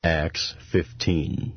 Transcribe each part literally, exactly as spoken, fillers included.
Acts fifteen.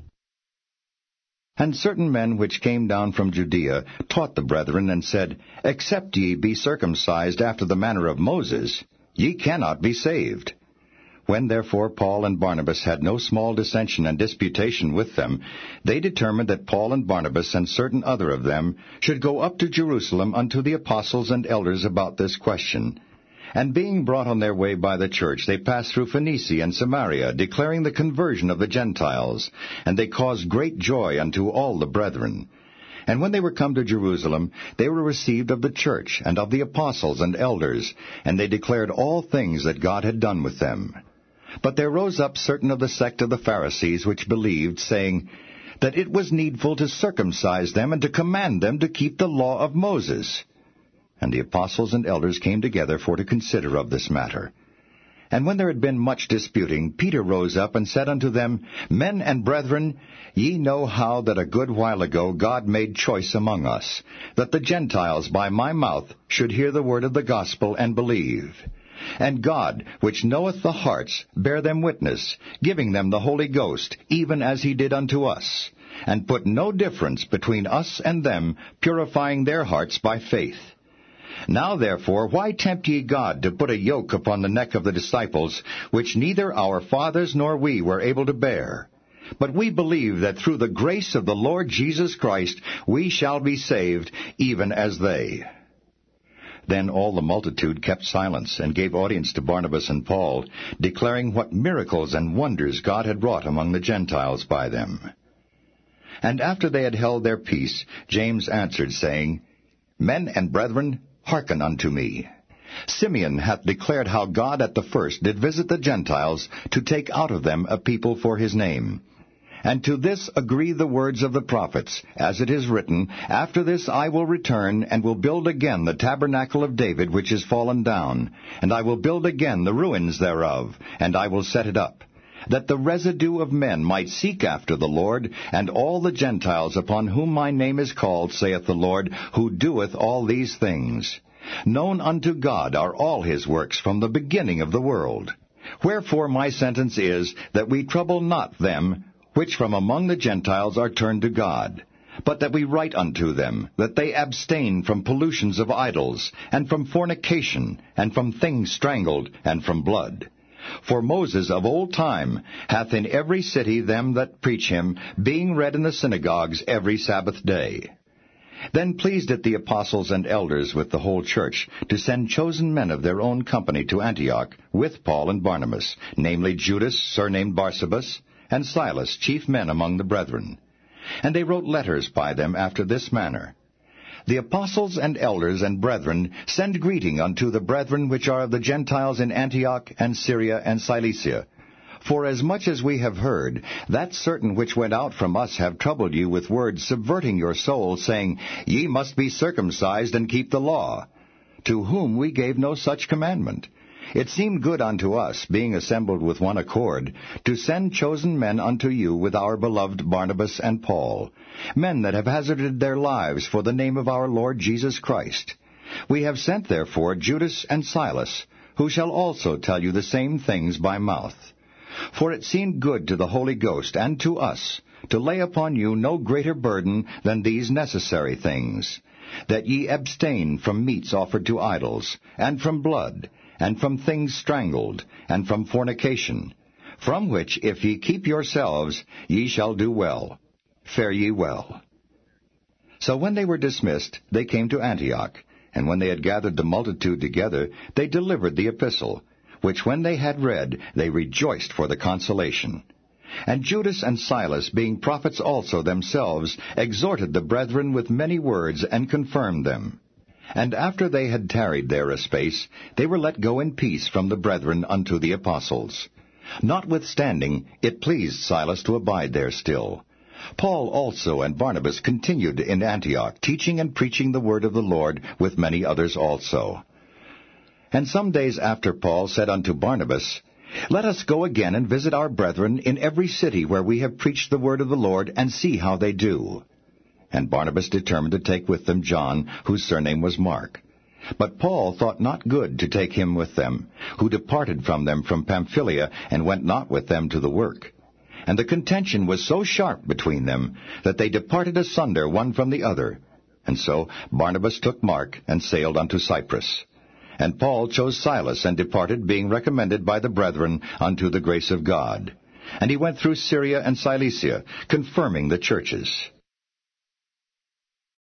And certain men which came down from Judea taught the brethren, and said, Except ye be circumcised after the manner of Moses, ye cannot be saved. When therefore Paul and Barnabas had no small dissension and disputation with them, they determined that Paul and Barnabas and certain other of them should go up to Jerusalem unto the apostles and elders about this question. And being brought on their way by the church, they passed through Phoenicia and Samaria, declaring the conversion of the Gentiles. And they caused great joy unto all the brethren. And when they were come to Jerusalem, they were received of the church, and of the apostles and elders, and they declared all things that God had done with them. But there rose up certain of the sect of the Pharisees which believed, saying, that it was needful to circumcise them, and to command them to keep the law of Moses. And the apostles and elders came together for to consider of this matter. And when there had been much disputing, Peter rose up and said unto them, Men and brethren, ye know how that a good while ago God made choice among us, that the Gentiles by my mouth should hear the word of the gospel and believe. And God, which knoweth the hearts, bare them witness, giving them the Holy Ghost, even as he did unto us, and put no difference between us and them, purifying their hearts by faith. Now therefore, why tempt ye God to put a yoke upon the neck of the disciples, which neither our fathers nor we were able to bear? But we believe that through the grace of the Lord Jesus Christ we shall be saved, even as they. Then all the multitude kept silence, and gave audience to Barnabas and Paul, declaring what miracles and wonders God had wrought among the Gentiles by them. And after they had held their peace, James answered, saying, Men and brethren, hearken unto me. Simeon hath declared how God at the first did visit the Gentiles, to take out of them a people for his name. And to this agree the words of the prophets, as it is written, After this I will return, and will build again the tabernacle of David which is fallen down, and I will build again the ruins thereof, and I will set it up, that the residue of men might seek after the Lord, and all the Gentiles upon whom my name is called, saith the Lord, who doeth all these things. Known unto God are all his works from the beginning of the world. Wherefore my sentence is, that we trouble not them which from among the Gentiles are turned to God, but that we write unto them, that they abstain from pollutions of idols, and from fornication, and from things strangled, and from blood. For Moses of old time hath in every city them that preach him, being read in the synagogues every Sabbath day. Then pleased it the apostles and elders with the whole church to send chosen men of their own company to Antioch with Paul and Barnabas, namely Judas, surnamed Barsabas, and Silas, chief men among the brethren. And they wrote letters by them after this manner. The apostles and elders and brethren send greeting unto the brethren which are of the Gentiles in Antioch and Syria and Cilicia. For as much as we have heard, that certain which went out from us have troubled you with words, subverting your souls, saying, Ye must be circumcised and keep the law. To whom we gave no such commandment. It seemed good unto us, being assembled with one accord, to send chosen men unto you with our beloved Barnabas and Paul, men that have hazarded their lives for the name of our Lord Jesus Christ. We have sent therefore Judas and Silas, who shall also tell you the same things by mouth. For it seemed good to the Holy Ghost and to us to lay upon you no greater burden than these necessary things, that ye abstain from meats offered to idols, and from blood, and from things strangled, and from fornication, from which if ye keep yourselves, ye shall do well. Fare ye well. So when they were dismissed, they came to Antioch, and when they had gathered the multitude together, they delivered the epistle, which when they had read, they rejoiced for the consolation. And Judas and Silas, being prophets also themselves, exhorted the brethren with many words, and confirmed them. And after they had tarried there a space, they were let go in peace from the brethren unto the apostles. Notwithstanding, it pleased Silas to abide there still. Paul also and Barnabas continued in Antioch, teaching and preaching the word of the Lord with many others also. And some days after Paul said unto Barnabas, Let us go again and visit our brethren in every city where we have preached the word of the Lord, and see how they do. And Barnabas determined to take with them John, whose surname was Mark. But Paul thought not good to take him with them, who departed from them from Pamphylia, and went not with them to the work. And the contention was so sharp between them that they departed asunder one from the other. And so Barnabas took Mark and sailed unto Cyprus. And Paul chose Silas and departed, being recommended by the brethren unto the grace of God. And he went through Syria and Cilicia, confirming the churches.